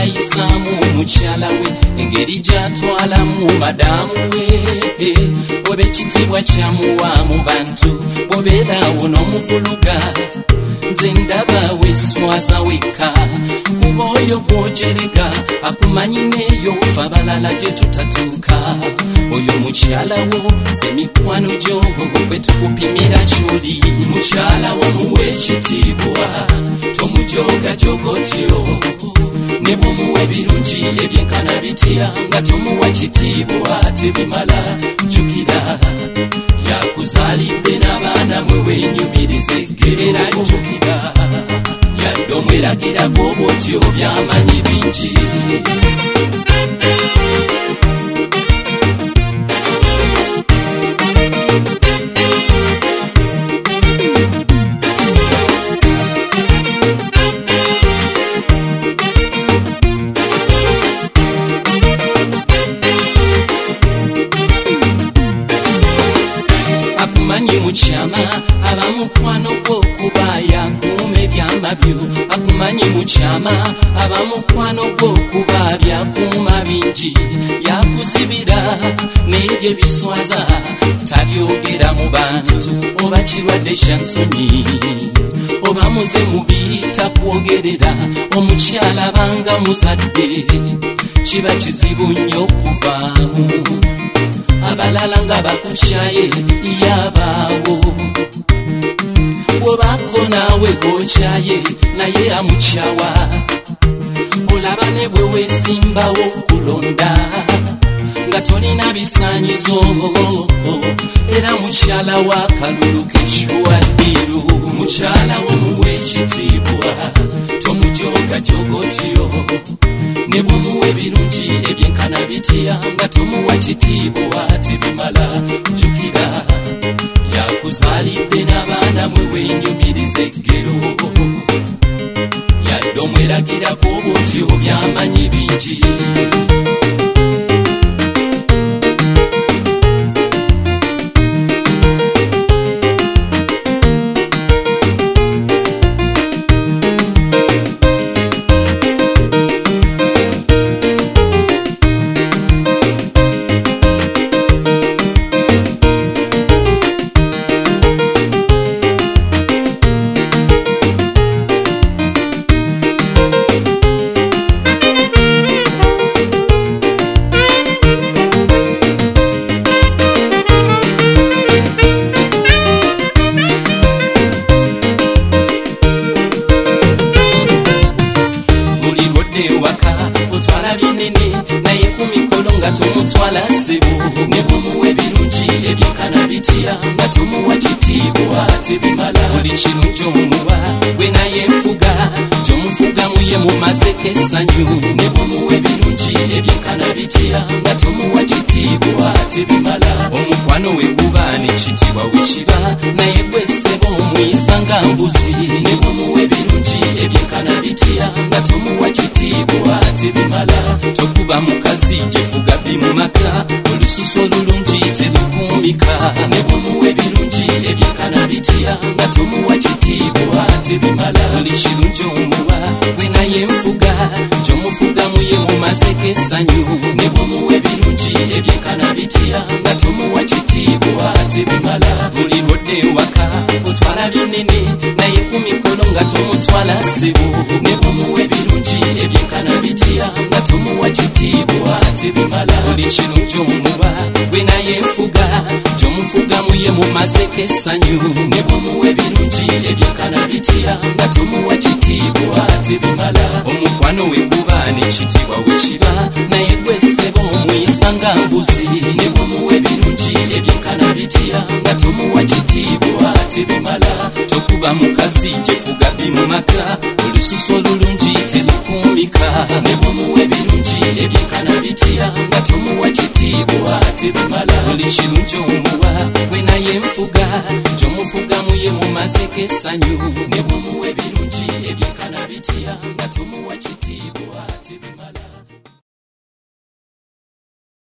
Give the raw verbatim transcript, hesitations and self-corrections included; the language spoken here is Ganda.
yayisamu mukyala we engeri gyatwalamu madamu we obe ekitiibwa kyamuwa mu bantu bwobeerawo n'omuvuluga nze ndaba weeswaza wekka kuba oyo gwojerega akumanyi neeyo fa balala gye tutatuuka oyo mukyala wo emikwano gyo bwe tukupimira kyoli mukyala wo muwe ekitiibwa tomujoga jogotyo ne bw'omuwa ebirungi ebyenkana bitya nga tomuwa kitiibwa tebimala jjukira yakuzaalidde n'abaana mwe weenyumiriza eggerera jjukira yadde omweragirako bw'otyo by'amanyi bingi akumanyi mukyama abamukwano gw'okuba yakuuma ebyama byo akumanyi mukyama abamukwano gw'okuba byakuuma bingi yakuzibira n'ebyo ebiswaza tabyogera mu bantu oba kirwadde kya nsonyi oba muze mubi takwogerera omukyala banga muzadde kiba kizibu nnyo okuvaamu abalala nga bakukyaye yabaawo bw'obaako naawe g'okyaye naye amukyawa olaba ne bwe weesimbawo kulonda nga tolina bisaanyizo era mukyala wa kalulu k'eshwaddiru mukyala wo muwe ekitiibwa tomujoga jogotyo ne bw'omuwa ebirungi ebyenkana bitya nga tomuwa kitiibwa tebimala jjukira yakuzaalidde n'abaana mwe weenyumiriza eggero yadde omweragirako bw'otyo by'amanyi bingi naye ku mikolo nga tomutwala ssebo ne bw'omuwa ebirungi ebyenkana bitya nga tomuwa kitiibwa tebimala buli kirungi omuwa gwe naye nfuga gy'omufugamu ye mumazeko essanyu ne bw'omuwa ebirungi ebyenkana bitya nga tomuwa kitiibwa tebimala omukwano we guba n'ekitiibwa we kiba naye gwe ssebo omuyisa nga mbuzi ne bw'omuwa ebirungi ebyenkana bitya nga tomuwa kitiibwa tebimala tokuba mukazi gyefuga bbi mu maka olususu olulungi terukuumika ne bw'omuwa ebirungi ebyenkana bitya nga tomuwa kitiibwa tebimala buli kirungi omuwa gwe naye nfuga gy'omufugamu ye mumazeko essanyu ne bw'omuwa ebirungi ebyenkana bitya nga tomuwa kitiibwa tebimala buli lwodde ewaka otwala binene naye ku mikolo nga tomutwala ssebo ne bw'omuwa ebirungi ebyenkana bitya nga tomuwa kitiibwa tebimala buli kirungi omuwa gwe naye nfuga gy'omufugamu ye mumazeko essanyu ne bw'omuwa ebirungi ebyenkana bitya nga tomuwa kitiibwa tebimala omukwano we guba n'ekitiibwa we kiba naye gwe ssebo omuyisa nga mbuzi ne bw'omuwa ebirungi ebyenkana bitya nga tomuwa kitiibwa tebimala tokuba mukazi gyefuga bbi mu maka olususu olulungi terukuumika ne bw'omuwa ebirungi ebyenkana bitya nga tomuwa kitiibwa tebimala buli kirungi omuwa gwe naye nfuga gy'omufugamu ye mumazeko essanyu ne bw'omuwa ebirungi ebyenkana bitya